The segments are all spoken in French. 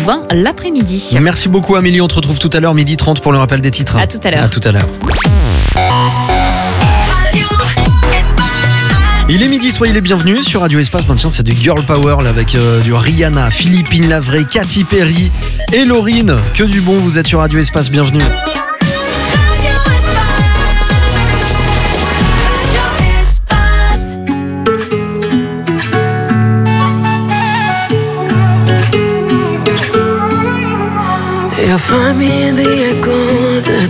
20 l'après-midi. Merci beaucoup Amélie, on te retrouve tout à l'heure, 12h30 pour le rappel des titres. À tout à l'heure. À tout à l'heure. Il est midi, soyez les bienvenus sur Radio Espace. Tiens, c'est du Girl Power là, avec du Rihanna, Philippine Lavray, Katy Perry et Lauryn. Que du bon, vous êtes sur Radio Espace, bienvenue. You'll find me in the echo of the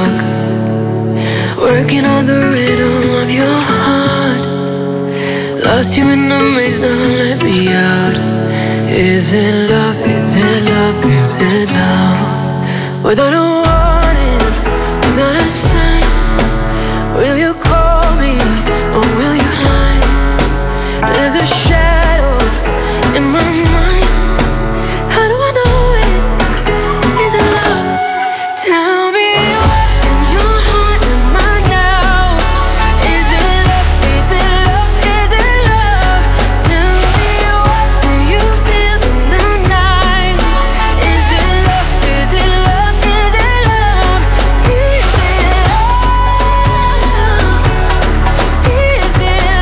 dark, working on the rhythm of your heart. Lost you in the maze, now let me out. Is it love, is it love, is it love? Without a warning, without a sign, will you call me or will you hide? There's a shadow in my mind. How do I know it? Is it love? Tell me what in your heart am I now? Is it love? Is it love? Is it love? Tell me what do you feel in the night? Is it love? Is it love? Is it love? Is it love? Is it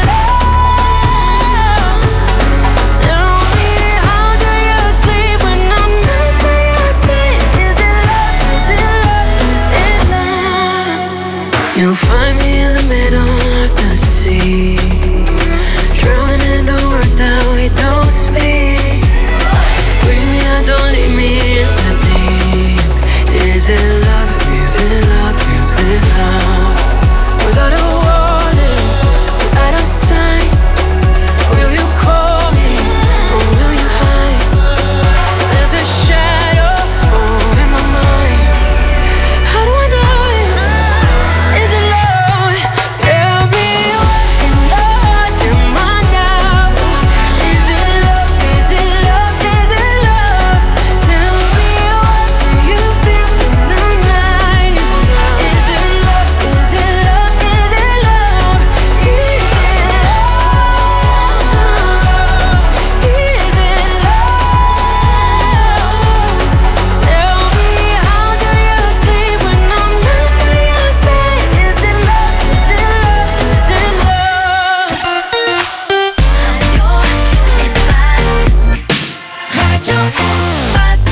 love? Tell me how do you sleep when I'm not by your side? Is it love? Is it love? Is it love? You'll find me in the middle of the sea, drowning in the words that we don't speak. Bring me out, don't leave me in the deep. Is it love? Is it love? Is it love? Without a warning, without a sign, will you call me or will you hide? There's a shadow in my mind. How do I know it? Is it love? Tell me what in your heart am I now? Is it love? Is it love? Is it love? Tell me what do you feel in the night? Is it love? Is it love? Is it love? Is it love? Is it love? Tell me how do you sleep when I'm not by your side? Is it love? Is it love? Is it love? Radio Espace.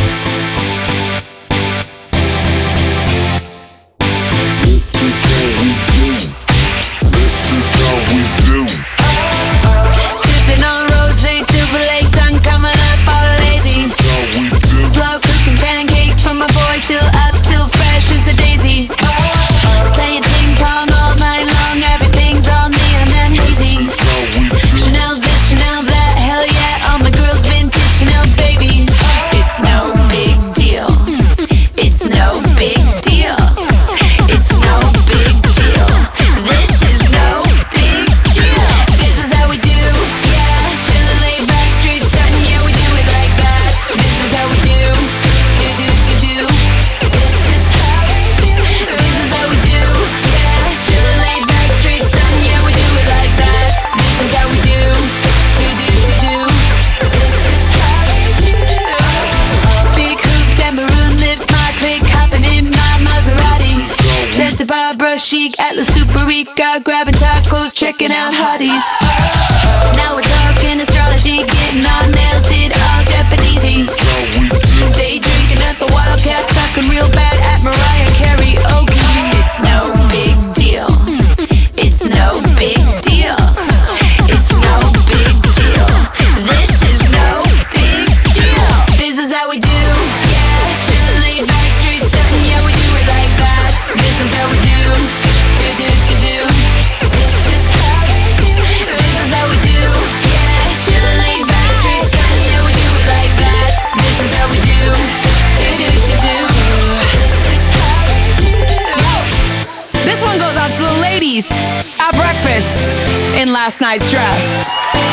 Sipping on rosé, super late, sun coming up, all lazy. Slow cooking pancakes for my boy, still up, still fresh as a daisy. Playing ping pong all night long, everything's all neon and hazy. Chanel this, Chanel that, hell yeah, all my girls vintage Chanel, baby. It's no big deal. It's no big deal. It's no big deal. This is no big deal. This is how we do, yeah. Chillin', laid back, straight stuntin', yeah, we do it like that. This is how we do, do do do do. This is how we do. This is how we do, yeah. Chillin', laid back, straight stuntin', yeah, we do it like that. This is how we do, do do do do. This is how we do. Big hoops and maroon lips, my click hopping in my Maserati. Santa Barbara chic, Atlas Super Rica, grabbing tacos, checking out hotties. Now we're talking astrology, getting our nails did all Japanesey. Day drinking at the Wildcat, sucking real bad at Mariah Carey. Okay, it's no big deal. It's no big deal. It's no big deal. This is no big deal. This is how we do, yeah. Chillin', laid back, straight stuntin', yeah, we do it like that. This is how we do, do do do do. This is how we do. This is how we do, yeah. Chillin', laid back, straight stuntin', yeah, we do it like that. This is how we do, do do do do. This is how we do. This one goes out to the ladies at breakfast in last night's dress.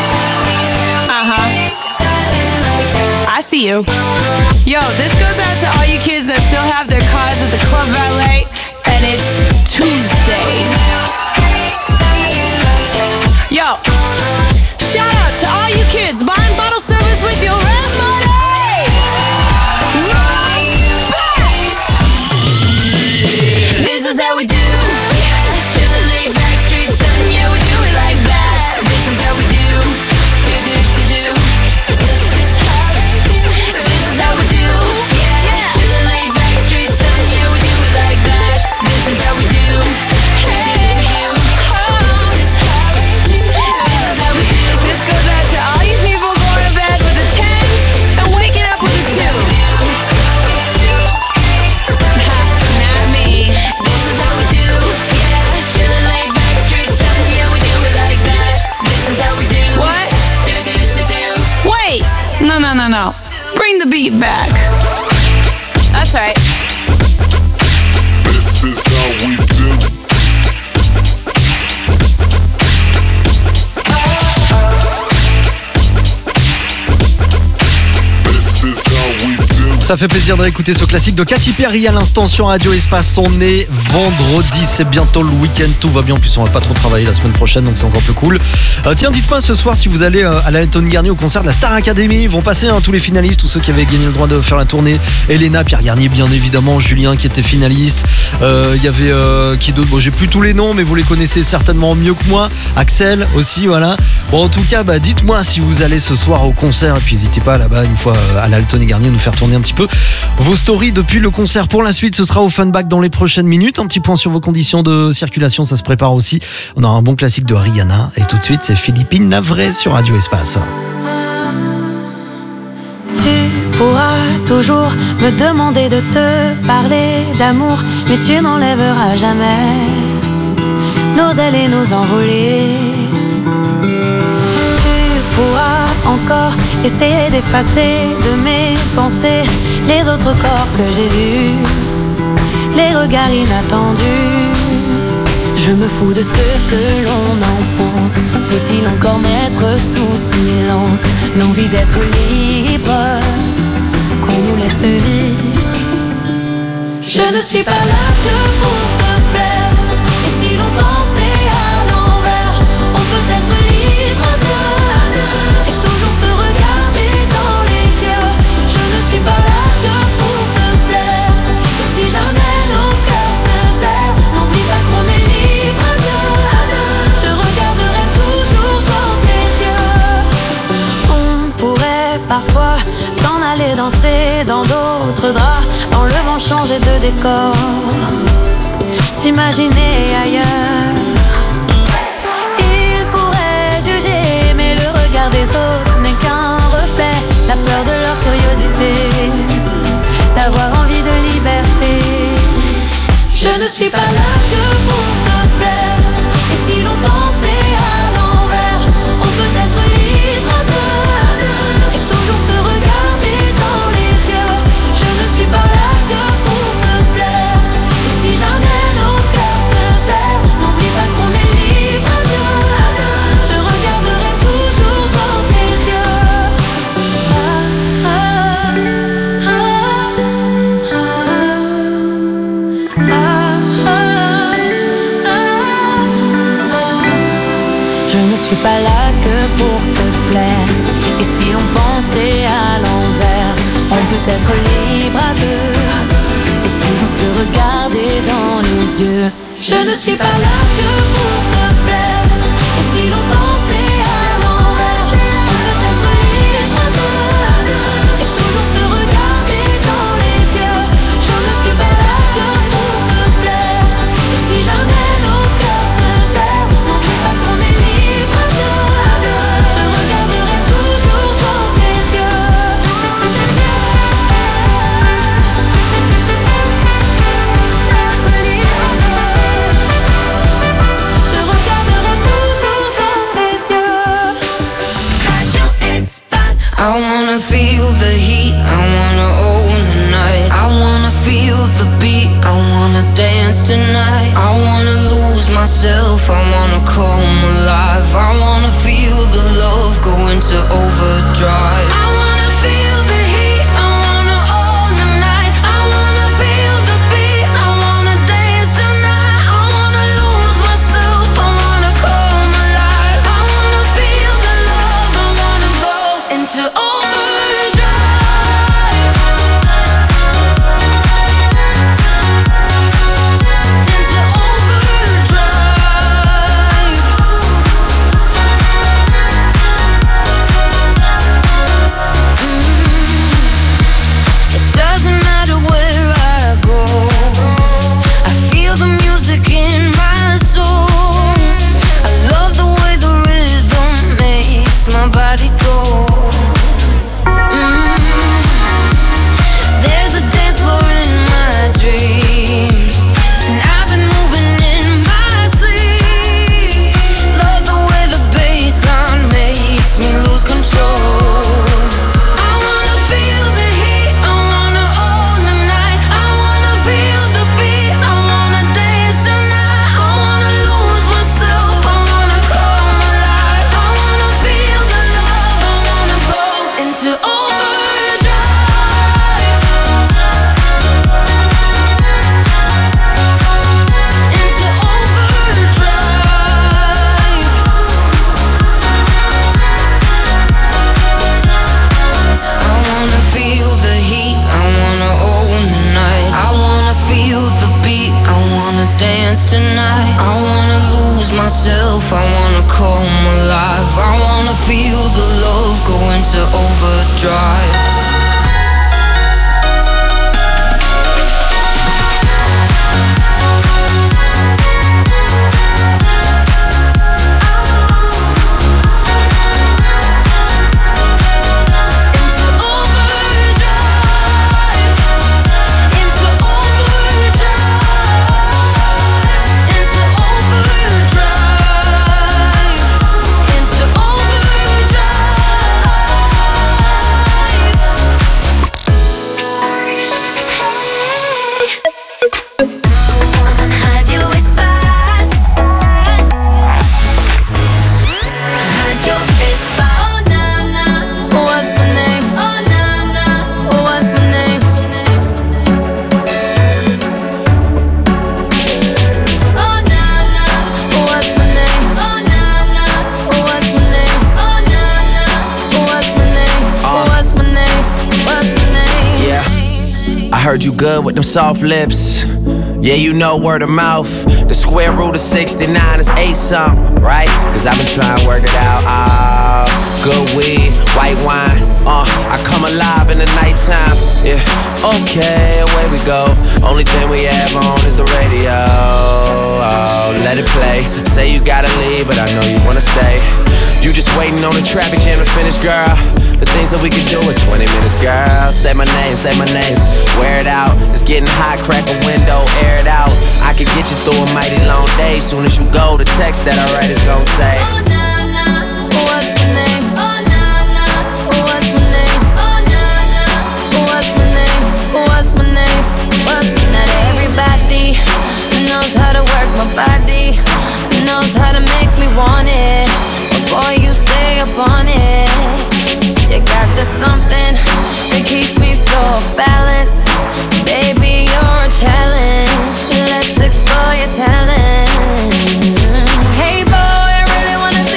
I see you. Yo, this goes out to all you kids that still have their cars at the Club Valet, and it's Tuesday. Yo, shout out to all you kids buying bottle service with your rent money. That's right. This is how we do. This is how we do. Ça fait plaisir de réécouter ce classique de Katy Perry à l'instant sur Radio Espace. On est vendredi, c'est bientôt le week-end, tout va bien. En plus, on va pas trop travailler la semaine prochaine, donc c'est encore plus cool. Tiens, dites-moi ce soir si vous allez à la Anthony Garnier au concert de la Star Academy. Ils vont passer tous les finalistes, tous ceux qui avaient gagné le droit de faire la tournée. Elena, Pierre Garnier, bien évidemment, Julien qui était finaliste. Il y avait qui d'autre? Bon, j'ai plus tous les noms, mais vous les connaissez certainement mieux que moi. Axel aussi, voilà. Bon, en tout cas, dites-moi si vous allez ce soir au concert. Et puis n'hésitez pas là-bas, une fois à la Anthony Garnier, nous faire tourner un petit peu vos stories depuis le concert. Pour la suite, ce sera au Funback dans les prochaines minutes. Un petit point sur vos conditions de circulation, ça se prépare aussi. On aura un bon classique de Rihanna. Et tout de suite, c'est Philippine Lavray sur Radio Espace. Tu pourras toujours me demander de te parler d'amour, mais tu n'enlèveras jamais nos ailes et nos envolées. Tu pourras encore essayer d'effacer de mes pensées les autres corps que j'ai vus, les regards inattendus. Je me fous de ce que l'on en pense. Faut-il encore mettre sous silence l'envie d'être libre qu'on nous laisse vivre? Je ne suis pas là que pour te plaire. Et si l'on pensait à l'envers, on peut être libre à deux et toujours se regarder dans les yeux. Je ne suis pas là que pour te plaire. Et si jamais nos cœurs se serrent, n'oublie pas qu'on est libre à deux. Je regarderai toujours dans tes yeux. On pourrait parfois s'en aller danser dans d'autres draps, dans le vent changer de décor, s'imaginer ailleurs. Ils pourraient juger, mais le regard des autres n'est qu'un reflet, la peur de leur curiosité, d'avoir envie de liberté. Je ne suis pas là que pour te plaire. Et si l'on pensait à l'envers, on peut être libre à deux et toujours se regarder dans les yeux. Je ne suis pas là que pour te plaire. Et si jamais nos cœurs se serrent, n'oublie pas qu'on est libre à deux. Je regarderai toujours dans tes yeux. Je ne suis pas là que pour te plaire. Et si l'on pensait à l'envers, on peut être libre à deux et toujours se regarder dans les yeux. Je ne suis pas là que pour te plaire. Et si l'on pensait à l'envers, on peut être libre à deux et toujours se regarder dans les yeux. Je ne suis pas là que pour te plaire. Et si jamais nos cœurs se serrent, n'oublie pas qu'on est libre à deux. Je regarderai toujours dans tes yeux. Je regarderai toujours dans tes yeux. Radio Espace. I wanna feel the heat, I wanna own the night. I wanna feel the beat, I wanna dance tonight. I wanna lose myself, I wanna come alive. I wanna feel the love go into overdrive. I wanna feel the heat, I wanna own the night. I wanna feel the beat, I wanna dance tonight. I wanna lose myself, I wanna come alive. I wanna feel the love, I wanna go into overdrive. Into overdrive. dance tonight. I wanna lose myself, I wanna come alive. I wanna feel the love go into overdrive. Heard you good with them soft lips. Yeah, you know word of mouth. The square root of 69 is 8-something, right? Cause I've been trying to work it out. Good weed, white wine. I come alive in the nighttime. Yeah, okay, away we go. Only thing we have on is the radio. Oh, let it play. Say you gotta leave, but I know you wanna stay. You just waiting on the traffic jam to finish, girl. The things that we can do in 20 minutes, girl. Say my name, wear it out. It's getting hot, crack a window, air it out. I could get you through a mighty long day. Soon as you go, the text that I write is gon' say, oh, nah, nah, what's my name? Oh, nah, nah, what's my name? Oh, nah, nah, what's my name? What's my name? What's my name? Everybody knows how to work my body, knows how to make me want it. Boy, you stay up on it. You got this something that keeps me so off balance. Baby, you're a challenge. Let's explore your talent. Hey boy, I really wanna see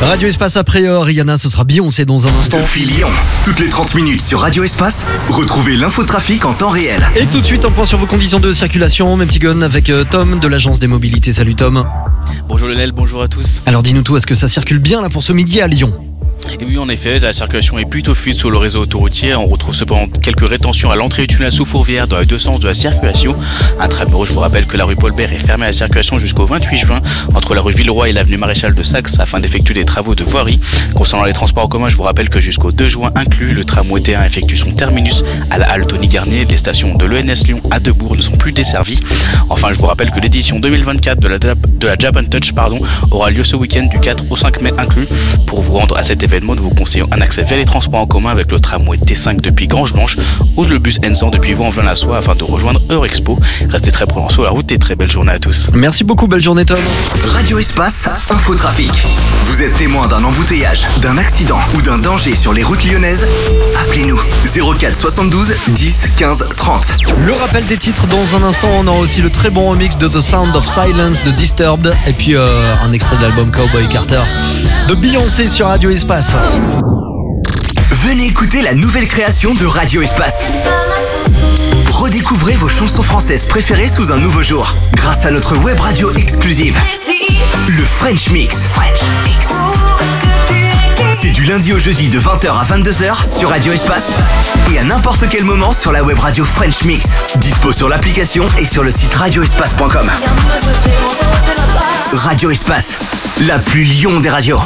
Radio Espace après Rihanna, ce sera Beyoncé dans un instant. Depuis Lyon, toutes les 30 minutes sur Radio Espace, retrouvez l'infotrafic en temps réel. Et tout de suite, un point sur vos conditions de circulation, mes petits guns, avec Tom de l'agence des mobilités. Salut Tom. Bonjour Lionel, bonjour à tous. Alors dis-nous tout, est-ce que ça circule bien là pour ce midi à Lyon ? Et oui, en effet, la circulation est plutôt fluide sur le réseau autoroutier. On retrouve cependant quelques rétentions à l'entrée du tunnel sous Fourvière dans les deux sens de la circulation. Intramuros, je vous rappelle que la rue Paul Bert est fermée à la circulation jusqu'au 28 juin entre la rue Villeroy et l'avenue Maréchal de Saxe afin d'effectuer des travaux de voirie. Concernant les transports en commun, je vous rappelle que jusqu'au 2 juin inclus, le tramway T1 effectue son terminus à la halle Tony Garnier. Les stations de l'ENS Lyon à Debourg ne sont plus desservies. Enfin, je vous rappelle que l'édition 2024 de la Japan Touch aura lieu ce week-end du 4 au 5 mai inclus. Pour vous rendre à cet événement, nous vous conseillons un accès vers les transports en commun avec le tramway T5 depuis Grange-Blanche ou le bus N100 depuis Vaux-en-Velin-la-Soie afin de rejoindre Eurexpo. Restez très prudents sur la route et très belle journée à tous. Merci beaucoup, belle journée Tom. Radio Espace, infotrafic. Vous êtes témoin d'un embouteillage, d'un accident ou d'un danger sur les routes lyonnaises ? Appelez-nous 04 72 10 15 30. Le rappel des titres dans un instant, on aura aussi le très bon remix de The Sound of Silence de Disturbed et puis un extrait de l'album Cowboy Carter de Beyoncé sur Radio Espace. Venez écouter la nouvelle création de Radio Espace. Redécouvrez vos chansons françaises préférées sous un nouveau jour grâce à notre web radio exclusive, le French Mix. C'est du lundi au jeudi de 20h à 22h sur Radio Espace et à n'importe quel moment sur la web radio French Mix. Dispo sur l'application et sur le site radioespace.com. Radio Espace, la plus Lyon des radios.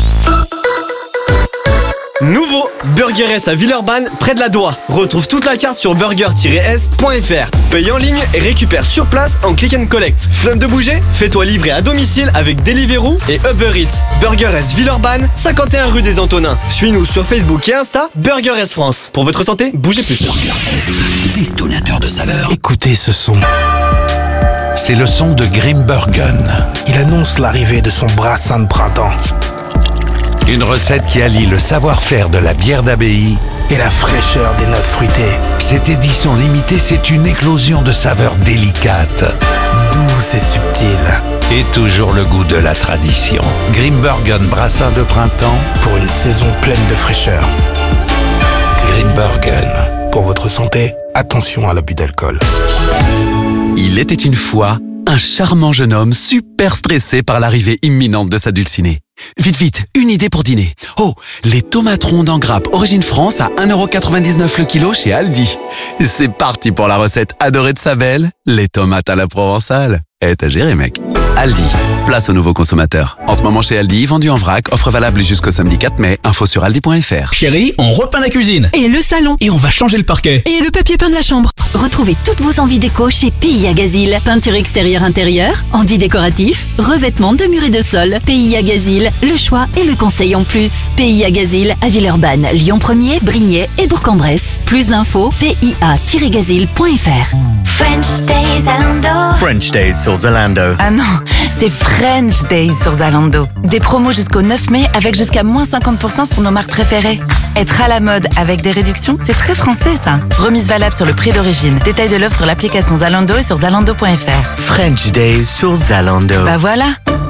Nouveau Burger S à Villeurbanne, près de la Doua. Retrouve toute la carte sur burger-s.fr. Paye en ligne et récupère sur place en click and collect. Flemme de bouger ? Fais-toi livrer à domicile avec Deliveroo et Uber Eats. Burger S Villeurbanne, 51 rue des Antonins. Suis-nous sur Facebook et Insta, Burger S France. Pour votre santé, bougez plus. Burger S, détonateur de saveur. Écoutez ce son. C'est le son de Grimbergen. Il annonce l'arrivée de son brassin de printemps. Une recette qui allie le savoir-faire de la bière d'abbaye et la fraîcheur des notes fruitées. Cette édition limitée, c'est une éclosion de saveurs délicates, douce et subtile. Et toujours le goût de la tradition. Grimbergen brassin de printemps pour une saison pleine de fraîcheur. Grimbergen. Pour votre santé, attention à l'abus d'alcool. Il était une fois un charmant jeune homme super stressé par l'arrivée imminente de sa dulcinée. Vite, vite, une idée pour dîner. Oh, les tomates rondes en grappe origine France à 1,99€ le kilo chez Aldi. C'est parti pour la recette adorée de sa belle, les tomates à la provençale. T'as géré, mec. Aldi, place aux nouveaux consommateurs. En ce moment chez Aldi, vendu en vrac, offre valable jusqu'au samedi 4 mai, info sur aldi.fr. Chérie, on repeint la cuisine. Et le salon. Et on va changer le parquet. Et le papier peint de la chambre. Retrouvez toutes vos envies déco chez PIA Gazil. Peinture extérieure-intérieure, enduit décoratif, revêtement de murs et de sol. PIA Gazil, le choix et le conseil en plus. PIA Gazil à Villeurbanne, Lyon 1er, Brignais et Bourg-en-Bresse. Plus d'infos, pia-gazil.fr. French Days Zalando. French Days sur Zalando. Ah non, c'est French Days sur Zalando. Des promos jusqu'au 9 mai avec jusqu'à moins 50% sur nos marques préférées. Être à la mode avec des réductions, c'est très français ça. Remise valable sur le prix d'origine. Détail de l'offre sur l'application Zalando et sur zalando.fr. French Days sur Zalando. Bah voilà.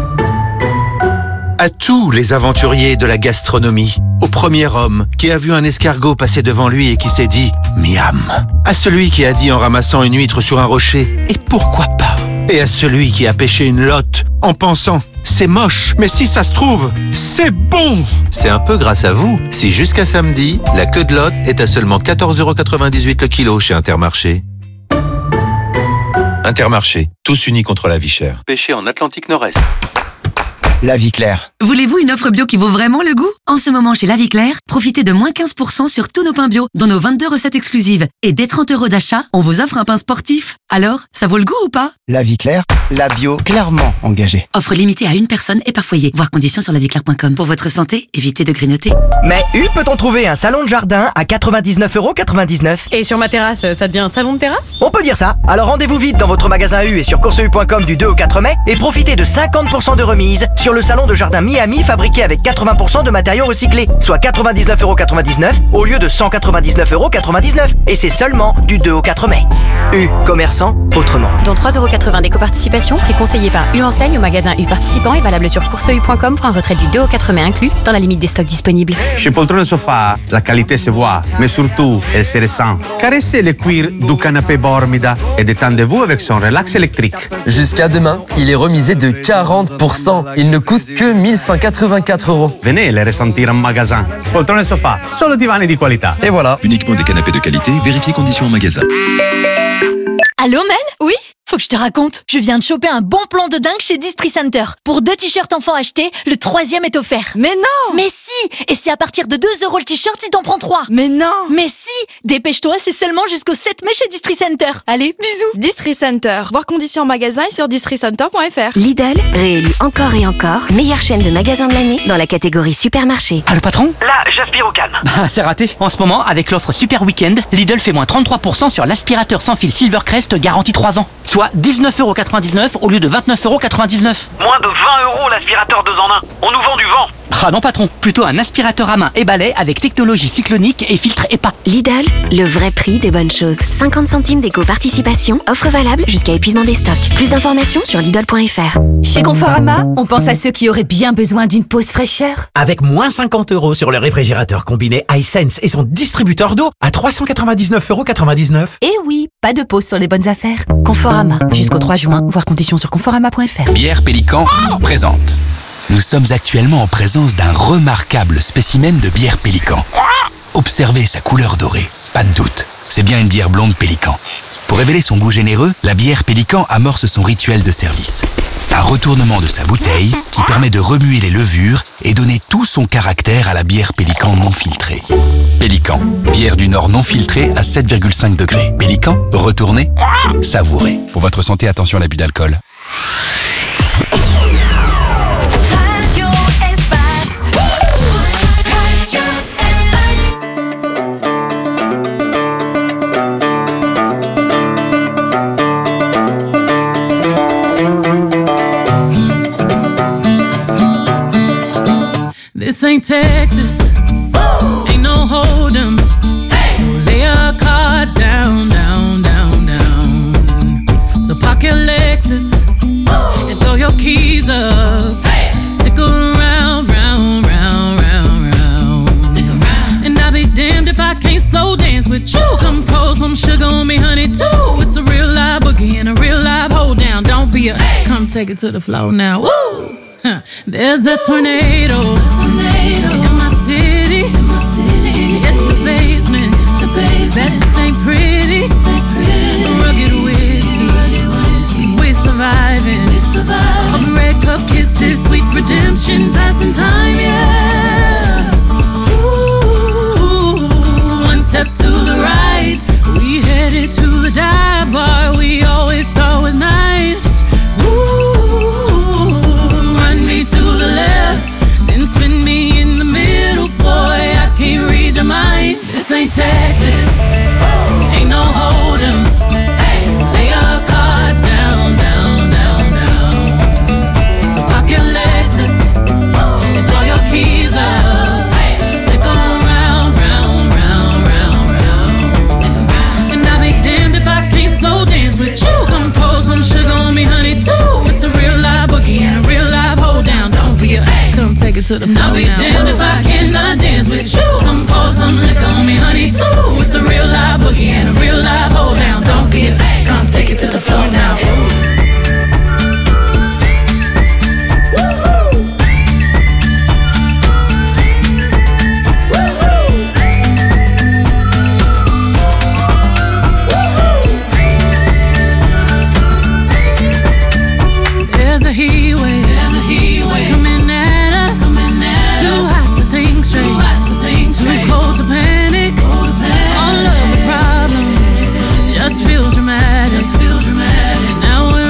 À tous les aventuriers de la gastronomie, au premier homme qui a vu un escargot passer devant lui et qui s'est dit « miam », à celui qui a dit en ramassant une huître sur un rocher « et pourquoi pas », et à celui qui a pêché une lotte en pensant « c'est moche, mais si ça se trouve, c'est bon ». C'est un peu grâce à vous si jusqu'à samedi, la queue de lotte est à seulement 14,98€ le kilo chez Intermarché. Intermarché, tous unis contre la vie chère. Pêché en Atlantique Nord-Est. La Vie Claire. Voulez-vous une offre bio qui vaut vraiment le goût ? En ce moment, chez La Vie Claire, profitez de moins 15% sur tous nos pains bio, dans nos 22 recettes exclusives. Et dès 30€ d'achat, on vous offre un pain sportif. Alors, ça vaut le goût ou pas ? La Vie Claire, la bio clairement engagée. Offre limitée à une personne et par foyer. Voir conditions sur laviclaire.com. Pour votre santé, évitez de grignoter. Mais où peut-on trouver un salon de jardin à 99,99€? Et sur ma terrasse, ça devient un salon de terrasse ? On peut dire ça. Alors rendez-vous vite dans votre magasin U et sur courseu.com du 2 au 4 mai et profitez de 50% de remise sur sur le salon de jardin Miami fabriqué avec 80% de matériaux recyclés, soit 99,99€ au lieu de 199,99€. Et c'est seulement du 2 au 4 mai. U, commerçant, autrement. Dont 3,80€ d'éco-participation, prix conseillé par U Enseigne au magasin U participant et valable sur courseu.com pour un retrait du 2 au 4 mai inclus, dans la limite des stocks disponibles. Chez Poltrone Sofa, la qualité se voit, mais surtout, elle se ressent. Caressez le cuir du canapé Bormida et détendez-vous avec son relax électrique. Jusqu'à demain, il est remisé de 40%. Il ne coûte que 1184€. Venez le ressentir en magasin. Poltrone Sofa, solo divani di qualità. Et voilà. Uniquement des canapés de qualité, vérifiez conditions en magasin. Allô Mel ? Oui ? Faut que je te raconte. Je viens de choper un bon plan de dingue chez Distri Center. Pour 2 t-shirts enfants achetés, le 3e est offert. Mais non! Mais si! Et c'est à partir de 2€ le t-shirt si t'en prends 3. Mais non! Mais si! Dépêche-toi, c'est seulement jusqu'au 7 mai chez Distri Center. Allez, bisous! Distri Center. Voir conditions en magasin et sur districenter.fr. Lidl, réélu encore et encore, meilleure chaîne de magasins de l'année dans la catégorie supermarché. Ah, le patron? Là, j'aspire au calme. Bah, c'est raté. En ce moment, avec l'offre Super Weekend, Lidl fait moins 33% sur l'aspirateur sans fil Silvercrest garantie 3 ans. Soit 19,99€ au lieu de 29,99€. Moins de 20€ l'aspirateur 2 en 1. On nous vend du vent. Ah non patron, plutôt un aspirateur à main et balai avec technologie cyclonique et filtre EPA. Lidl, le vrai prix des bonnes choses. 50 centimes d'éco-participation, offre valable jusqu'à épuisement des stocks. Plus d'informations sur Lidl.fr. Chez Conforama, on pense à ceux qui auraient bien besoin d'une pause fraîcheur. Avec moins 50€ sur le réfrigérateur combiné iSense et son distributeur d'eau à 399,99€. Et oui, pas de pause sur les bonnes affaires. Conforama, jusqu'au 3 juin, voir conditions sur conforama.fr. Bière Pélican présente. Nous sommes actuellement en présence d'un remarquable spécimen de bière Pélican. Observez sa couleur dorée, pas de doute, c'est bien une bière blonde Pélican. Pour révéler son goût généreux, la bière Pélican amorce son rituel de service. Un retournement de sa bouteille qui permet de remuer les levures et donner tout son caractère à la bière Pélican non filtrée. Pélican, bière du Nord non filtrée à 7,5 degrés. Pélican, retournez, savourez. Pour votre santé, attention à l'abus d'alcool. This ain't Texas, ain't no hold'em. So lay your cards down, down, down, down. So park your Lexus and throw your keys up. Stick around, round, round, round, round. Stick around. And I'll be damned if I can't slow dance with you. Come pour some sugar on me, honey, too. It's a real live boogie and a real live hold down. Don't be a, come take it to the floor now. Woo! There's a tornado in my city. Hit the basement. That ain't pretty. Rugged whiskey. We're surviving. Of red cup kisses, sweet redemption, passing time, yeah. Ooh, one step to the right, we headed to the dive bar we always thought was nice. To the left, then spin me in the middle, boy, I can't read your mind. This ain't Texas, ain't no hold'em. Lay your cards down, down, down, down. So park your Lexus and throw your keys up. Stick around, round, round, round, round. And I'll be damned if I can't slow dance with you. Come pour some sugar on me, honey, too. It's a real live boogie and a real live hold down. Don't be a come take it to the floor. I'll be damned if I cannot dance with you. Come pour some liquor on me, honey, too. It's a real live boogie and a real live hold down. Don't be a come take it to the floor now. There's a heat wave coming at us. Too hot to think straight, too cold to panic. All of the problems just feel dramatic. Now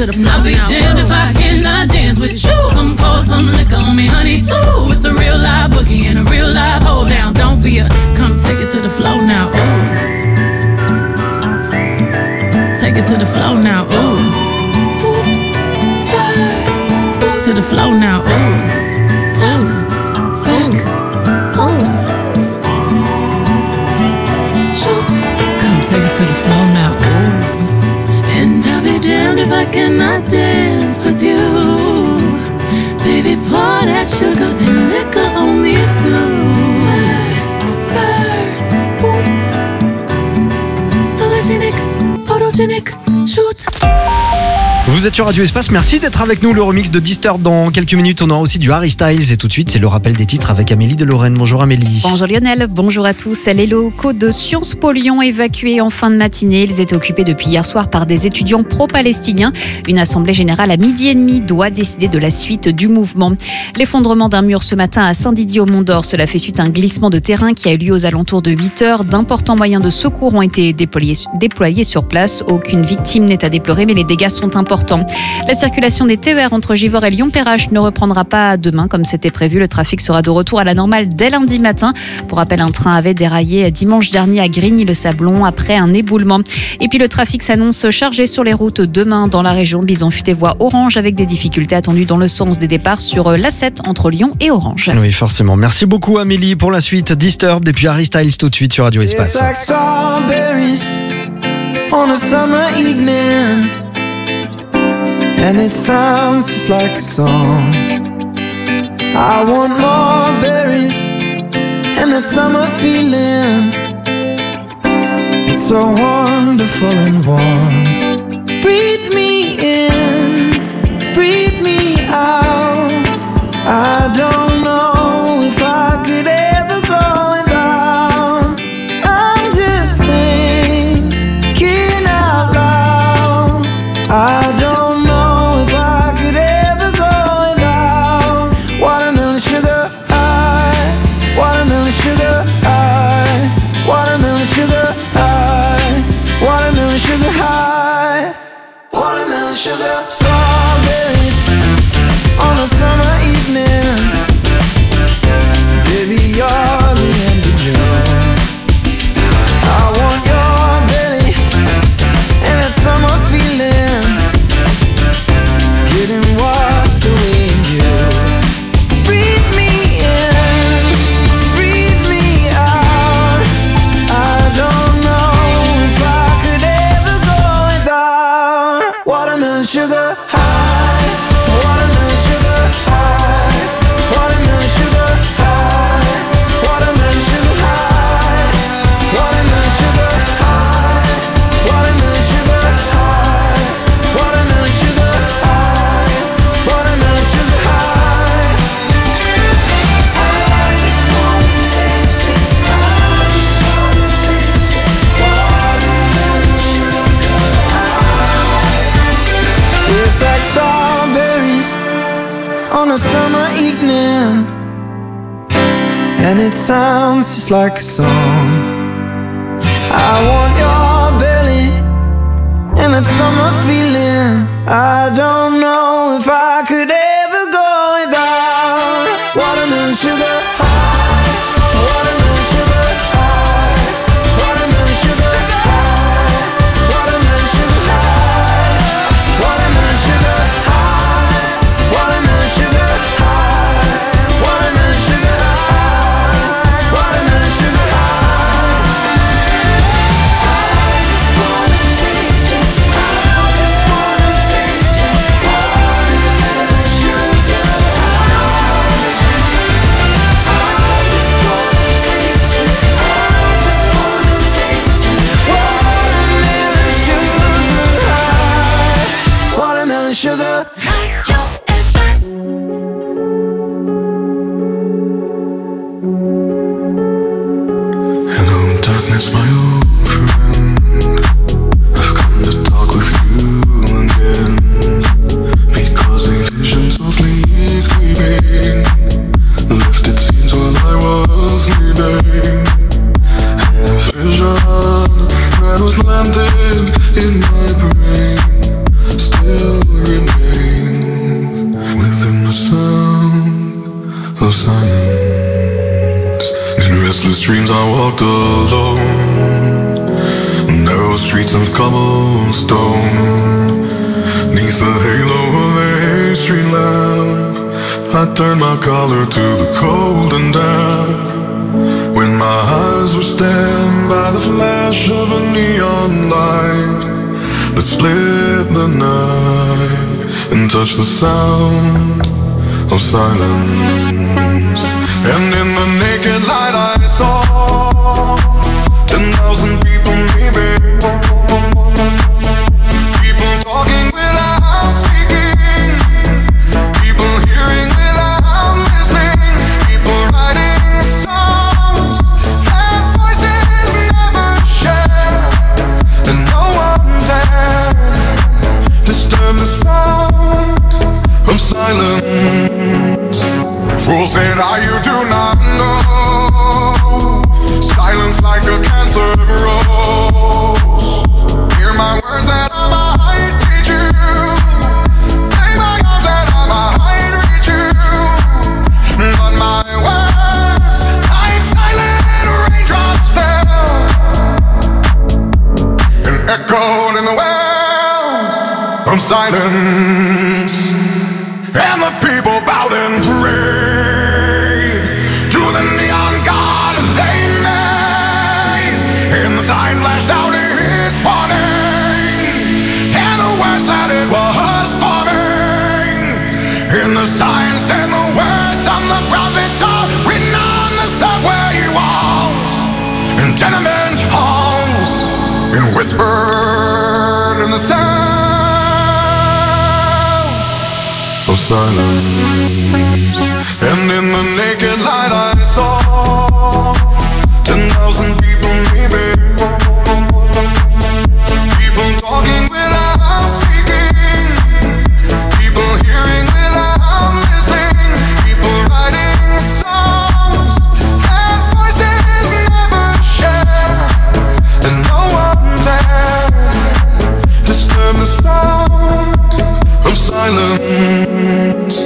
to the floor. I'll be damned if I cannot dance with you. Come pour some liquor on me, honey, too. It's a real live boogie and a real live hold down. Don't be a, come take it to the floor now. Ooh. Take it to the floor now. Ooh. Oops, spurs. To the floor now. Ooh. Top, back, oops. Shoot. Come take it to the floor now. Ooh. And I'll be damned if I cannot dance with you. Baby, pour that sugar and liquor on me too. Spurs, boots. Sologenic, photogenic, shoot. Vous êtes sur Radio Espace, merci d'être avec nous. Le remix de Disturbed dans quelques minutes. On aura aussi du Harry Styles et tout de suite c'est le rappel des titres avec Amélie de Lorraine. Bonjour Amélie. Bonjour Lionel, bonjour à tous. Les locaux de Sciences Po Lyon évacués en fin de matinée. Ils étaient occupés depuis hier soir par des étudiants pro-palestiniens. Une assemblée générale à 12h30 doit décider de la suite du mouvement. L'effondrement d'un mur ce matin à Saint-Didier au Mont-d'Or. Cela fait suite à un glissement de terrain qui a eu lieu aux alentours de 8h. D'importants moyens de secours ont été déployés sur place. Aucune victime n'est à déplorer mais les dégâts sont importants. La circulation des TER entre Givors et Lyon-Perrache ne reprendra pas demain comme c'était prévu. Le trafic sera de retour à la normale dès lundi matin. Pour rappel, un train avait déraillé dimanche dernier à Grigny-le-Sablon après un éboulement. Et puis le trafic s'annonce chargé sur les routes demain dans la région. Bison futé voie orange avec des difficultés attendues dans le sens des départs sur l'A7 entre Lyon et Orange. Oui, forcément. Merci beaucoup Amélie pour la suite. Disturbed et puis Harry Styles tout de suite sur Radio Espace. And it sounds just like a song. I want more berries and that summer feeling. It's so wonderful and warm. Breathe me in, breathe me out. I don't know if I could ever go without. I'm just thinking out loud. I don't sugar, strawberries on a summer evening. Baby, you're the end of June. I want your belly and that summer feeling, getting washed away in you. Breathe me in, breathe me out. I don't know if I could ever go without watermelon sugar high, watermelon sugar high, watermelon sugar high, watermelon sugar high, watermelon sugar high, watermelon sugar high, watermelon sugar high, watermelon sugar high. I just wanna taste it, I just wanna taste it, watermelon sugar high. Tastes like strawberries on a summer evening, and it sounds just like a song. I want your belly and that summer feeling. I don't know if I could ever go without watermelon sugar high, watermelon sugar high, watermelon sugar high, watermelon sugar high, watermelon sugar high, watermelon sugar high, watermelon sugar high, watermelon sugar high. I just wanna taste it, I just wanna taste it, watermelon sugar high. silence. In restless dreams I walked alone, narrow streets of cobblestone. Neath the halo of a street lamp, I turned my collar to the cold and damp. When my eyes were stabbed by the flash of a neon light that split the night and touched the sound of silence. And in the naked light I saw 10,000 people maybe, people talking without speaking, people hearing without listening, people writing songs that voices never share, and no one dared disturb the sound of silence. Fool said, you do not know. Silence like a cancer grows. Hear my words and I might teach you. Play my arms and I might reach you. But my words, like silent raindrops fell and echoed in the wells of silence. And the people bowed and prayed to the neon god they made. And the sign flashed out its warning, and the words that it was forming. And the sign said the words of the prophets are written on the subway walls and tenement halls, and whispered in the sound of silence. And in the naked light I saw 10,000 people maybe, people talking without speaking, people hearing without listening, people writing songs that voices never share, and no one dared disturb the sound of silence.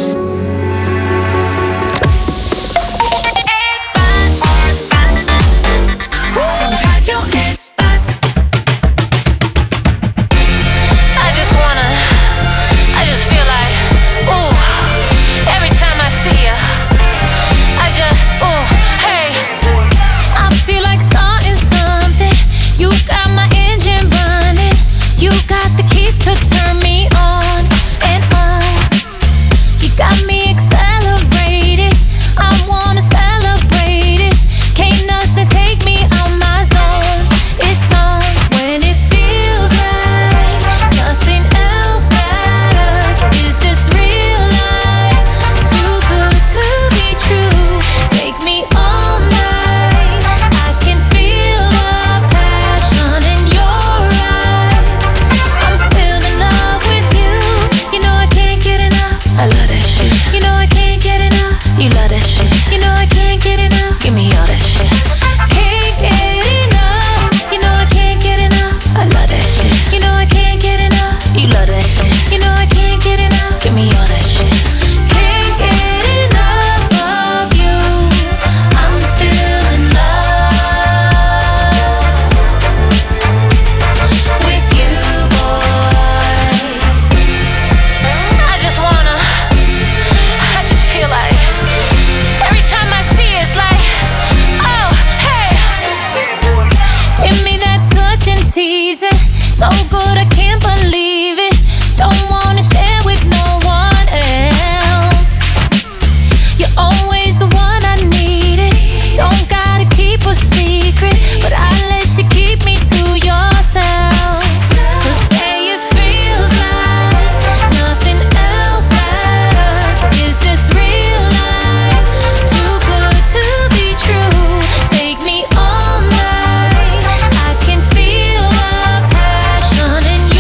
Passion in you.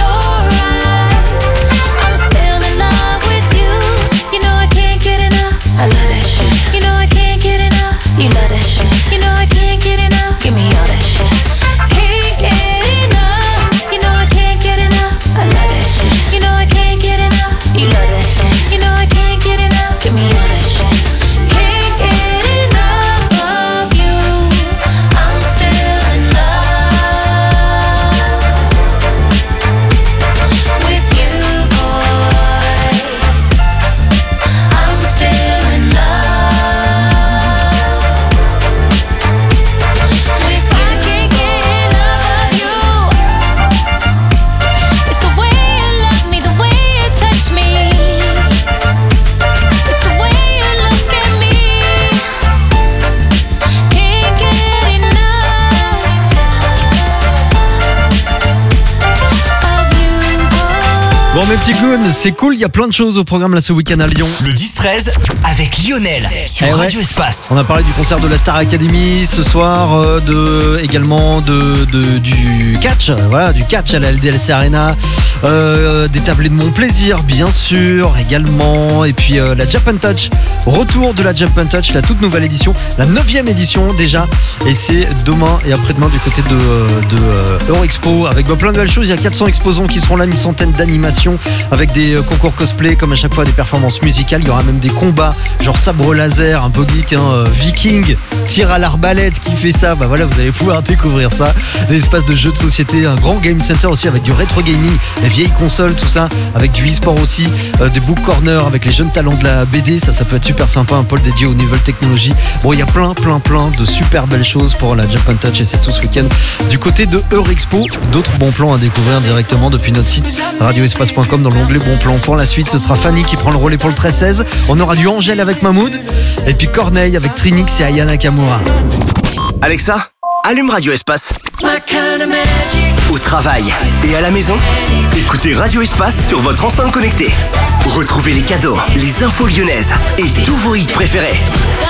mes petits clowns, c'est cool, il y a plein de choses au programme là ce week-end à Lyon. Le 10-13 avec Lionel sur Radio Espace. On a parlé du concert de la Star Academy ce soir, également du catch, voilà, du catch à la LDLC Arena, des tablés de mon plaisir bien sûr également, et puis la Jump and Touch, retour de la Jump and Touch, la toute nouvelle édition, la 9e édition déjà, et c'est demain et après-demain du côté de Eurexpo avec plein de belles choses. Il y a 400 exposants qui seront là, une centaine d'animations avec des concours cosplay comme à chaque fois, des performances musicales. Il y aura même des combats genre sabre laser, un peu geek, viking, tir à l'arbalète qui fait ça. Bah voilà, vous allez pouvoir découvrir ça. Des espaces de jeux de société, un grand game center aussi avec du rétro gaming, les vieilles consoles, tout ça, avec du e-sport aussi, des book corners avec les jeunes talents de la BD. Ça peut être super sympa, un pôle dédié aux nouvelles technologies. Bon, il y a plein de super belles choses pour la Jump and Touch et c'est tout ce week-end du côté de Eurexpo. D'autres bons plans à découvrir directement depuis notre site radioespace.com dans l'onglet bons plans. Pour la suite, ce sera Fanny qui prend le relais pour le 13-16. On aura du Angèle avec Mahmoud et puis Corneille avec Trinix et Aya Nakamura. Alexa, allume Radio Espace. Au travail et à la maison, écoutez Radio Espace sur votre enceinte connectée. Retrouvez les cadeaux, les infos lyonnaises et tous vos hits préférés.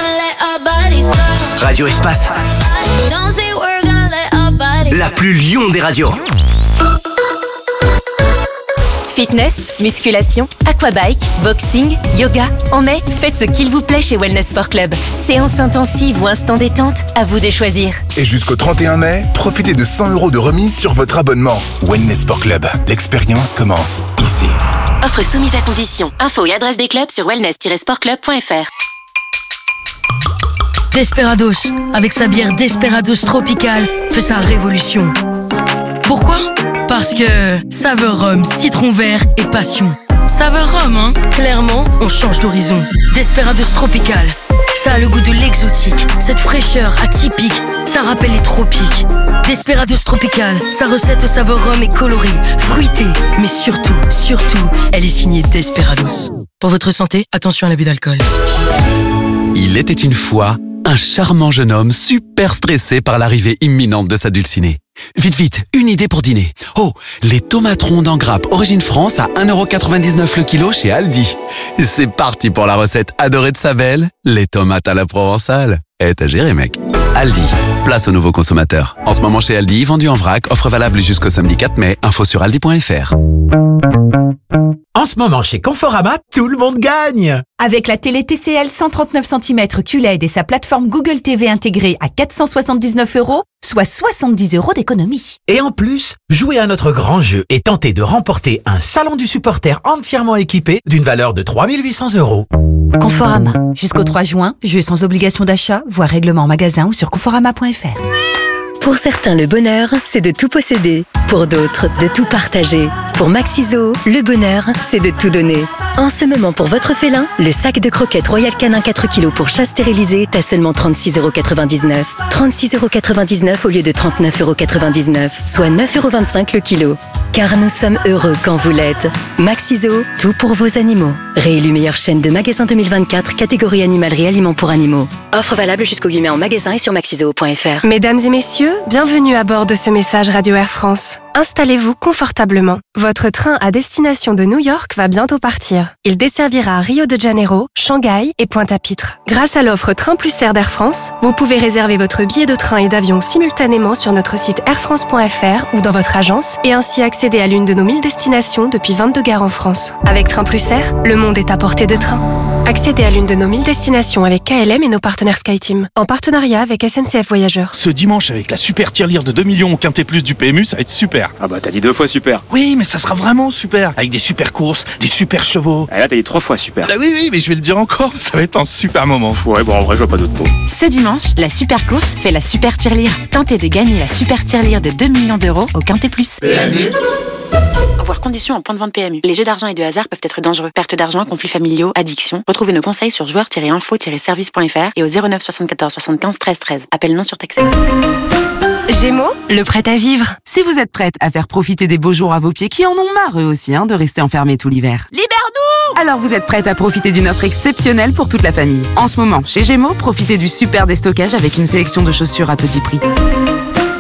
Radio Espace, la plus Lyon des radios. Fitness, musculation, aquabike, boxing, yoga. En mai, faites ce qu'il vous plaît chez Wellness Sport Club. Séance intensive ou instant détente, à vous de choisir. Et jusqu'au 31 mai, profitez de 100 € de remise sur votre abonnement. Wellness Sport Club, l'expérience commence ici. Offre soumise à condition. Info et adresse des clubs sur wellness-sportclub.fr. Desperados, avec sa bière Desperados Tropical, fait sa révolution. Pourquoi ? Parce que saveur rhum, citron vert et passion. Saveur rhum, hein ? Clairement, on change d'horizon. Desperados Tropical, ça a le goût de l'exotique. Cette fraîcheur atypique, ça rappelle les tropiques. Desperados Tropical, sa recette au saveur rhum est colorée, fruitée, mais surtout, elle est signée Desperados. Pour votre santé, attention à l'abus d'alcool. Il était une fois un charmant jeune homme super stressé par l'arrivée imminente de sa dulcinée. Vite, une idée pour dîner. Oh, les tomates rondes en grappe origine France à 1,99€ le kilo chez Aldi. C'est parti pour la recette adorée de sa belle, les tomates à la provençale. T'as géré, mec. Aldi, place aux nouveaux consommateurs. En ce moment chez Aldi, vendu en vrac, offre valable jusqu'au samedi 4 mai, info sur aldi.fr. En ce moment, chez Conforama, tout le monde gagne. Avec la télé TCL 139 cm QLED et sa plateforme Google TV intégrée à 479€, soit 70€ d'économie. Et en plus, jouez à notre grand jeu et tentez de remporter un salon du supporter entièrement équipé d'une valeur de 3 800€. Conforama. Jusqu'au 3 juin, jeu sans obligation d'achat, voire règlement en magasin ou sur conforama.fr. Pour certains, le bonheur, c'est de tout posséder. Pour d'autres, de tout partager. Pour Maxiso, le bonheur, c'est de tout donner. En ce moment, pour votre félin, le sac de croquettes Royal Canin 4 kg pour chat stérilisé est à seulement 36,99€. 36,99€ au lieu de 39,99€, soit 9,25€ le kilo. Car nous sommes heureux quand vous l'êtes. Maxiso, tout pour vos animaux. Réélu meilleure chaîne de magasins 2024, catégorie animalerie aliments pour animaux. Offre valable jusqu'au 8 mai en magasin et sur maxiso.fr. Mesdames et messieurs, bienvenue à bord de ce message Radio Air France. Installez-vous confortablement. Votre train à destination de New York va bientôt partir. Il desservira Rio de Janeiro, Shanghai et Pointe-à-Pitre. Grâce à l'offre Train Plus Air d'Air France, vous pouvez réserver votre billet de train et d'avion simultanément sur notre site airfrance.fr ou dans votre agence et ainsi accéder à l'une de nos 1000 destinations depuis 22 gares en France. Avec Train Plus Air, le monde est à portée de train. Accédez à l'une de nos 1000 destinations avec KLM et nos partenaires SkyTeam, en partenariat avec SNCF Voyageurs. Ce dimanche, avec la super tirelire de 2 millions au Quintet Plus du PMU, ça va être super. Ah bah t'as dit 2 fois super. Oui, mais ça sera vraiment super. Avec des super courses, des super chevaux. Ah là t'as dit 3 fois super. Ah oui, mais je vais le dire encore, ça va être un super moment. Ouais, bon en vrai je vois pas d'autres mots. Ce dimanche, la super course fait la super tirelire. Tentez de gagner la super tirelire de 2 millions d'euros au Quintet Plus. PMU. Voir conditions en point de vente PMU. Les jeux d'argent et de hasard peuvent être dangereux. Perte d'argent, conflits familiaux, addiction. Retrouvez nos conseils sur joueurs-info-service.fr et au 09 74 75 13 13. Appel non surtaxé. Gémeaux, le prêt à vivre. Si vous êtes prête à faire profiter des beaux jours à vos pieds, qui en ont marre eux aussi de rester enfermés tout l'hiver. Libère-nous! Alors vous êtes prête à profiter d'une offre exceptionnelle pour toute la famille. En ce moment, chez Gémeaux, profitez du super déstockage avec une sélection de chaussures à petit prix.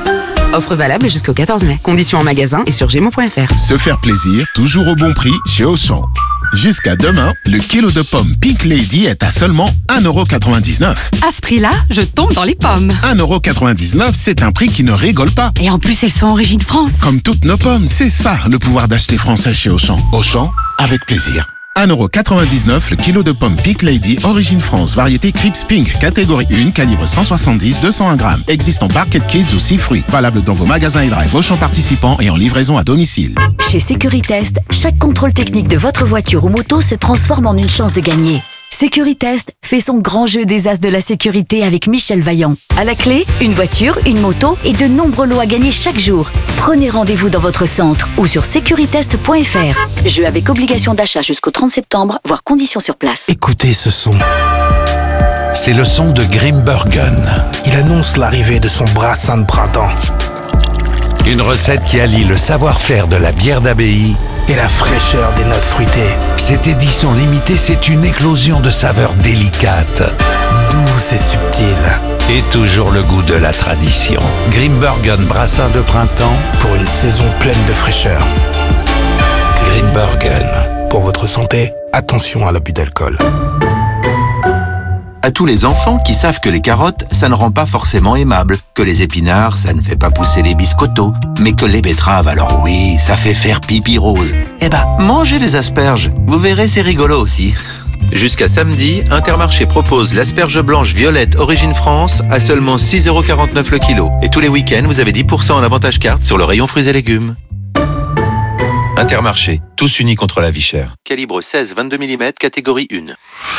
Offre valable jusqu'au 14 mai. Conditions en magasin et sur Gémeaux.fr. Se faire plaisir, toujours au bon prix chez Auchan. Jusqu'à demain, le kilo de pommes Pink Lady est à seulement 1,99 €. À ce prix-là, je tombe dans les pommes. 1,99 €, c'est un prix qui ne rigole pas. Et en plus, elles sont origine France. Comme toutes nos pommes, c'est ça le pouvoir d'acheter français chez Auchan. Auchan, avec plaisir. 1,99 € le kilo de pommes Pink Lady, origine France, variété Crips Pink, catégorie 1, calibre 170-201 grammes. Existe en Barquette Kids ou 6 fruits. Valable dans vos magasins et drive Auchan participants et en livraison à domicile. Chez Sécuritest, chaque contrôle technique de votre voiture ou moto se transforme en une chance de gagner. Sécuritest fait son grand jeu des as de la sécurité avec Michel Vaillant. À la clé, une voiture, une moto et de nombreux lots à gagner chaque jour. Prenez rendez-vous dans votre centre ou sur securitest.fr. Jeu avec obligation d'achat jusqu'au 30 septembre, voire conditions sur place. Écoutez ce son. C'est le son de Grimbergen. Il annonce l'arrivée de son brassin de printemps. Une recette qui allie le savoir-faire de la bière d'abbaye et la fraîcheur des notes fruitées. Cette édition limitée, c'est une éclosion de saveurs délicates, douces et subtiles. Et toujours le goût de la tradition. Grimbergen brassin de printemps pour une saison pleine de fraîcheur. Grimbergen. Pour votre santé, attention à l'abus d'alcool. À tous les enfants qui savent que les carottes, ça ne rend pas forcément aimable, que les épinards, ça ne fait pas pousser les biscottos, mais que les betteraves, alors oui, ça fait faire pipi rose. Eh ben, mangez les asperges, vous verrez, c'est rigolo aussi. Jusqu'à samedi, Intermarché propose l'asperge blanche violette origine France à seulement 6,49 € le kilo. Et tous les week-ends, vous avez 10% en avantage carte sur le rayon fruits et légumes. Intermarché, tous unis contre la vie chère. Calibre 16-22 mm, catégorie 1.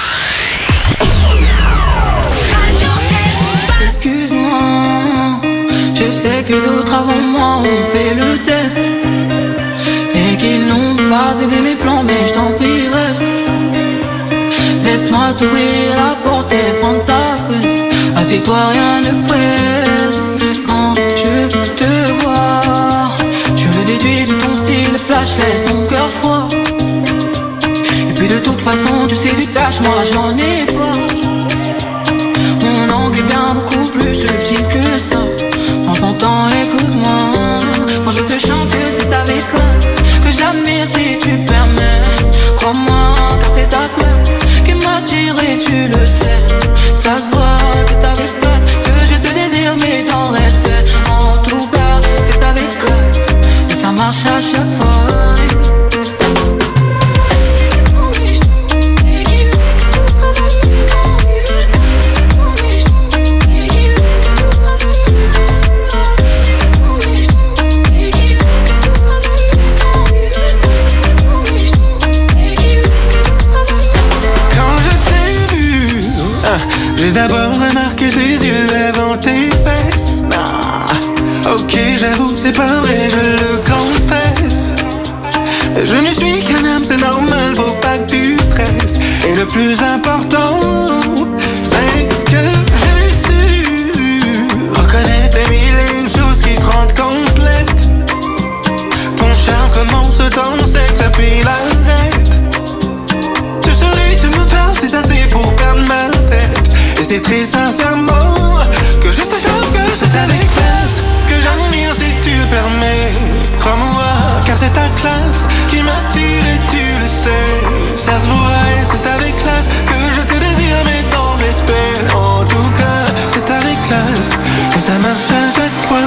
Excuse-moi, je sais que d'autres avant moi ont fait le test et qu'ils n'ont pas aidé mes plans, mais je t'en prie reste. Laisse-moi t'ouvrir la porte et prendre ta fesse. Assieds-toi, rien ne presse. Quand je te vois, je veux déduire de ton style flash, laisse ton cœur froid. Et puis de toute façon, tu sais du cash, moi j'en ai pas. Mon angle est bien beaucoup plus subtil que ça. Prends ton temps, écoute-moi. Quand je te chante, c'est avec classe que j'admire si tu permets. Crois-moi, car c'est ta place qui m'attire et tu le sais. Ça se voit, c'est avec classe que je te désire, mais dans le respect. En tout cas, c'est avec classe et ça marche à chaque fois. J'ai d'abord remarqué tes yeux avant tes fesses. Ok, j'avoue, c'est pas vrai, je le confesse. Je ne suis qu'un homme, c'est normal, faut pas que tu stresses. Et le plus important, c'est que j'ai su reconnaître les mille et une choses qui te rendent complète. Ton charme commence dans le sexe, puis l'arrête. Tu souris, tu me parles, c'est assez pour perdre ma tête. Et c'est très sincèrement que je te jure que c'est avec classe que j'admire si tu le permets. Crois-moi, car c'est ta classe qui m'attire et tu le sais. Ça se voit et c'est avec classe que je te désire, mais dans le respect. En tout cas, c'est avec classe que ça marche à chaque fois.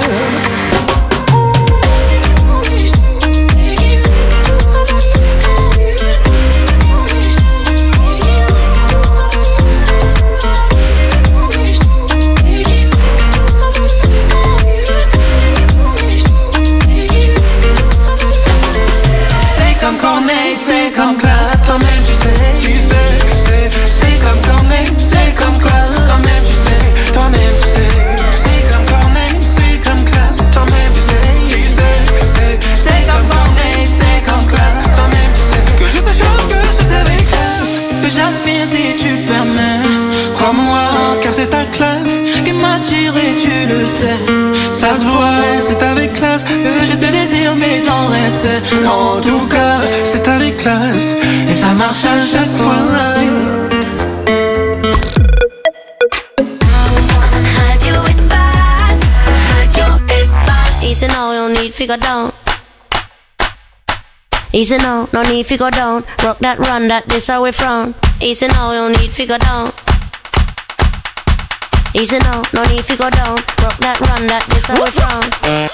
C'est comme classe, toi-même tu sais, c'est comme Corneille, c'est comme classe, toi-même tu sais, toi-même tu sais, c'est comme Corneille, c'est comme classe, toi-même tu sais, c'est comme Corneille, c'est comme classe, toi-même tu sais, que je te jure que c'est avec classe, que j'admire si tu permets, crois-moi, car c'est ta classe qui m'attire et tu le sais. Ça se voit, c'est avec classe que je te désire, mais dans le respect. En tout cas, c'est avec classe et ça marche à chaque fois. Radio Espace, Radio Espace. need to go down. Easy now, no need to go down. Rock that run, that this how we frown. Easy now, no need to go down. Easy now, no need to go down. Rock that run, that this how we frown.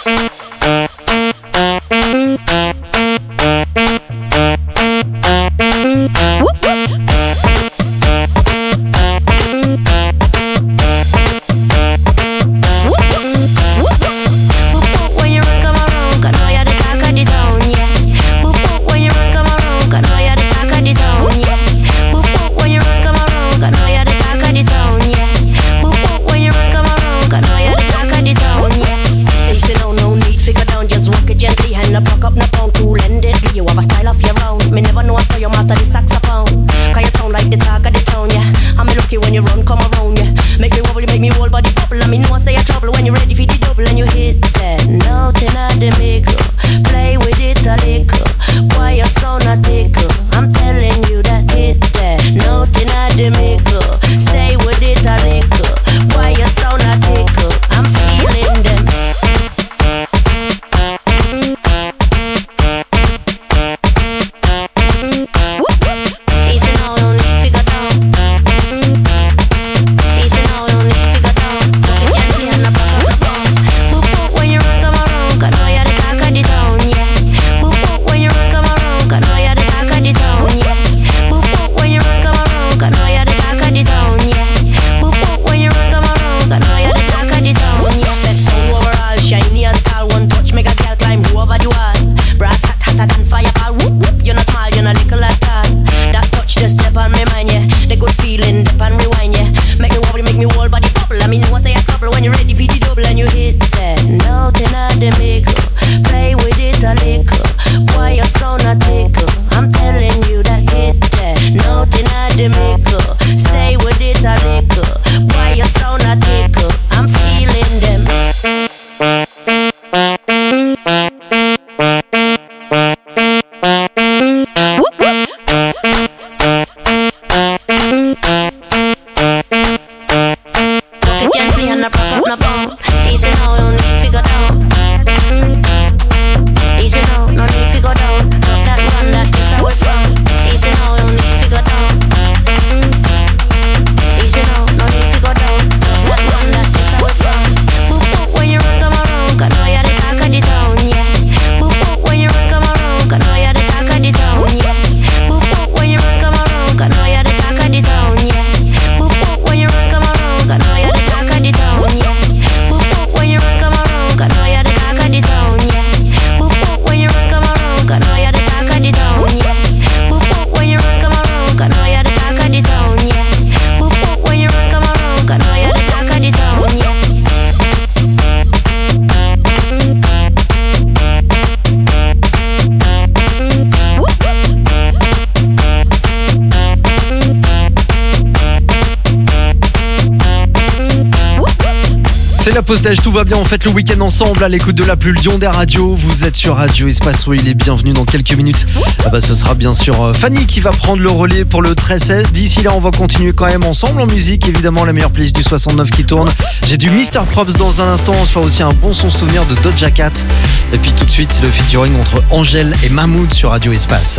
La pause d'âge, tout va bien, on fête le week-end ensemble à l'écoute de la plus Lyon des radios. Vous êtes sur Radio Espace, oui, il est bienvenu dans quelques minutes. Ce sera bien sûr Fanny qui va prendre le relais pour le 13-16. D'ici là, on va continuer quand même ensemble en musique. Évidemment, la meilleure playlist du 69 qui tourne. J'ai du Mr. Props dans un instant. On se fera aussi un bon son souvenir de Doja Cat. Et puis tout de suite, c'est le featuring entre Angèle et Mahmoud sur Radio Espace.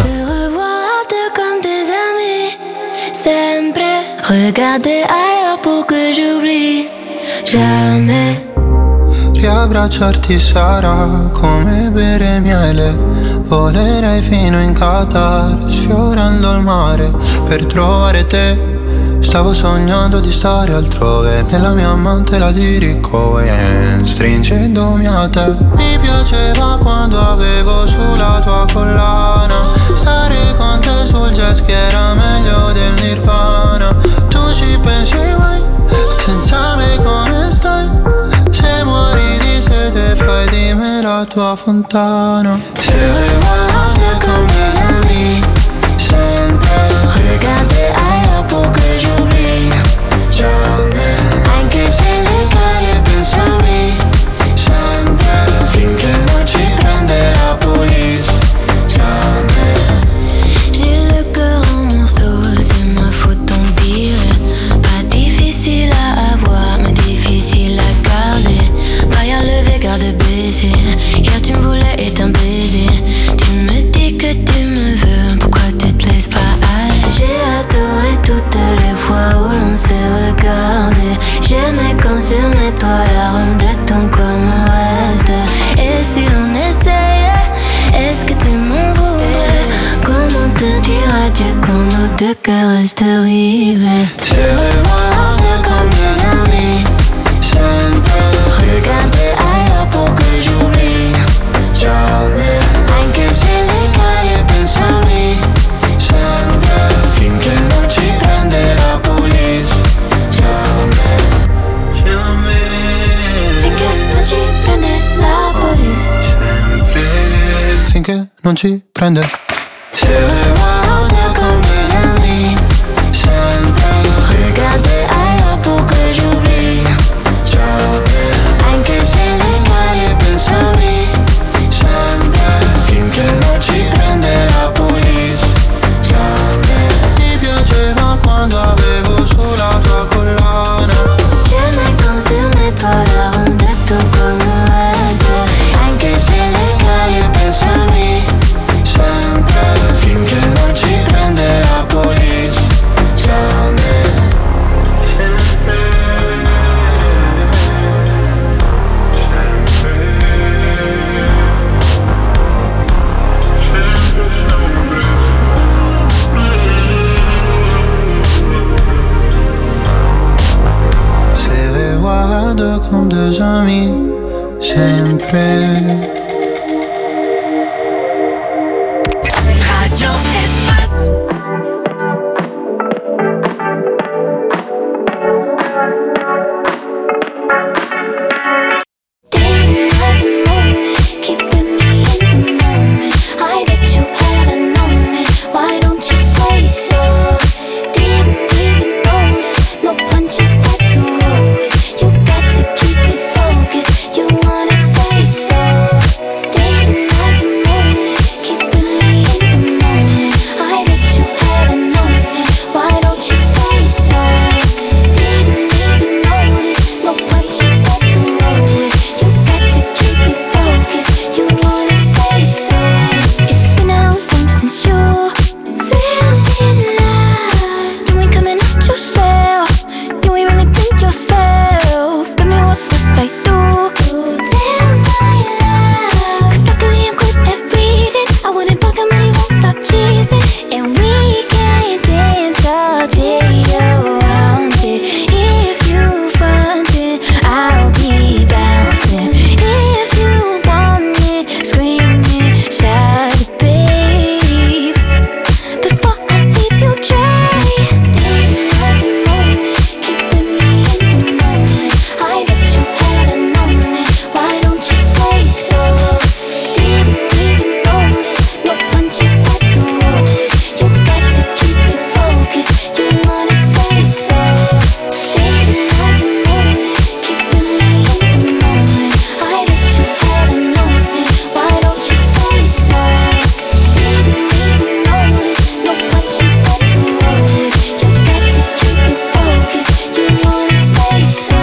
Comme des amis, sempre regarder ailleurs pour que j'oublie. Jamais riabbracciarti sarà come bere miele. Volerei fino in Qatar, sfiorando il mare per trovare te. Stavo sognando di stare altrove, nella mia amante la dirico e stringendomi a te. Mi piaceva quando avevo sulla tua collana, stare con te sul jet ski era meglio del Nirvana. Tu ci pensi mai, senza me come stai? Se muori di sete fai di me la tua fontana. Se regarder comme des amis, sempre regarder ailleurs pour que j'oublie. Jamais, anche se le cade penso a me. Sempre, finché non ci prende la police. Jamais. J'ai le cœur en morceaux, c'est ma faute on dirait. Pas difficile à avoir, mais difficile à garder. Pas à lever, garde baisser. Hier tu me voulais regarder. J'aimais consommer toi l'arôme de ton corps, mon reste. Et si l'on essayait, est-ce que tu m'en voudrais? Comment te dire adieu quand nos deux cœurs restent rivés? Te revoir comme des amis. Je ne peux regarder ailleurs pour que j'oublie. Jamais, anche se le cade pensami. Sempre, finché non ci prende la police. Jamais, finché non ci prende la police. Finché non ci prende. Te revoir comme des amis. Sempre, regarder ailleurs pour que j'oublie. Jamais, anche se le cade pensami. Sempre, finché non ci prende la police. Jamais. Ti piaceva quando avevo sulla tua collana. J'aimais consommer toi l'arôme de ton corps, mon reste. Anche se le cade pensami. Sempre, finché non ci prende la police. Jamais. Se regarde comme des amis. Sempre. Radio Espace. Didn't have to moan it, keeping me in the moment. I that you hadn't known it. Why don't you say so? Didn't even notice, no punches that to roll with. You got to keep me focused. You wanna say so? Didn't have to moan it, keeping me in the moment. I that you hadn't known it. Why don't you say so? Didn't even notice, no punches that to roll with. You got to keep me focused. You wanna say so? It's been a long time since you feeling love. You ain't coming out yourself. You ain't really think yourself. Tell me what must I do to tell my love? 'Cause luckily I'm good at reading. I wouldn't bug him and he won't stop cheesing. And we can dance all day around it. If you frontin', I'll be bouncing. If you want it, screaming, shout it, babe. Before I leave you dry, didn't have to moan it, keeping me in the moment. I that you hadn't known it. Why don't you say so? Didn't even notice, no punches that to roll with. You got to keep me focused. You wanna say so? Didn't have to moan it, keeping me in the moment. I that you hadn't known it. Why don't you say so? Didn't even notice, no punches that to roll with. You got to keep me focused. You wanna say so?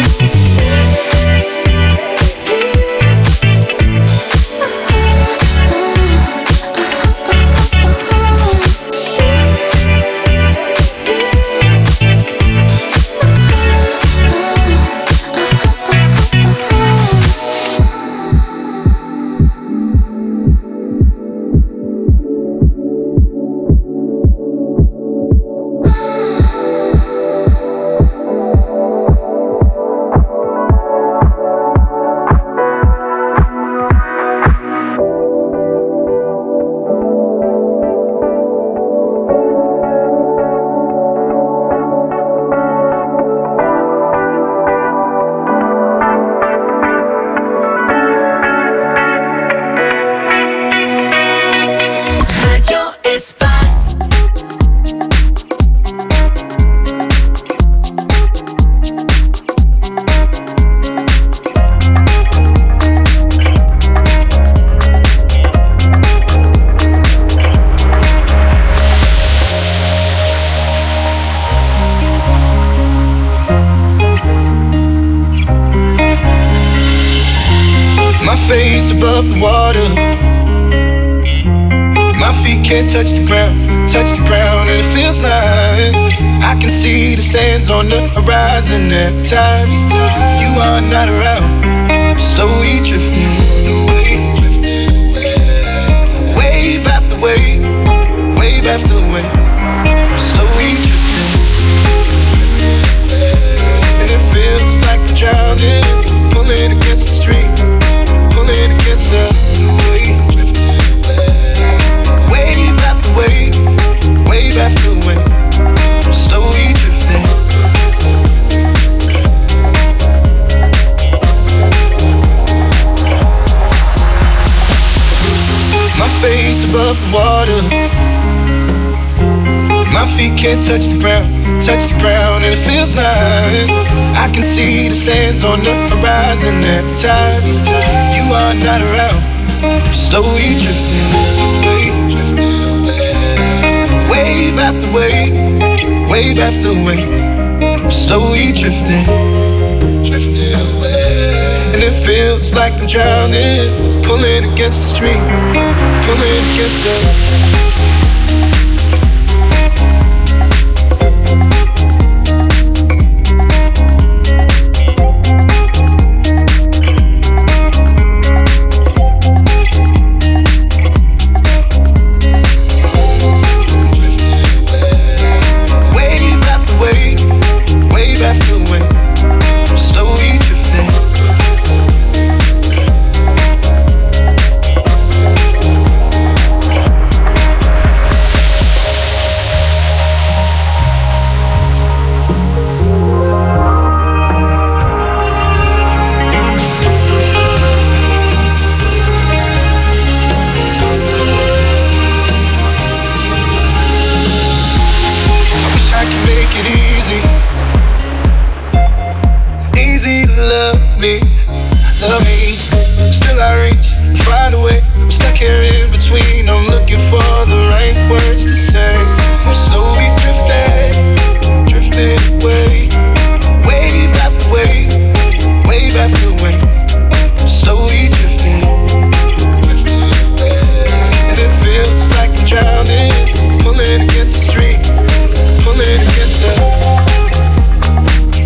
Radio Espace. My face above the water. My feet can't touch the ground, and it feels like I can see the sands on the horizon every time you are not around. I'm slowly drifting away. Wave after wave, wave after wave. I'm slowly drifting, and it feels like I'm drowning, pulling against the stream, pulling against the wave. Wave after wave, wave after wave. I'm slowly drifting. My face above the water, my feet can't touch the ground, and it feels like I can see the sands on the horizon every time you are not around. I'm slowly drifting away, wave after wave, wave after wave. I'm slowly drifting away, and it feels like I'm drowning, pulling against the stream, pulling against the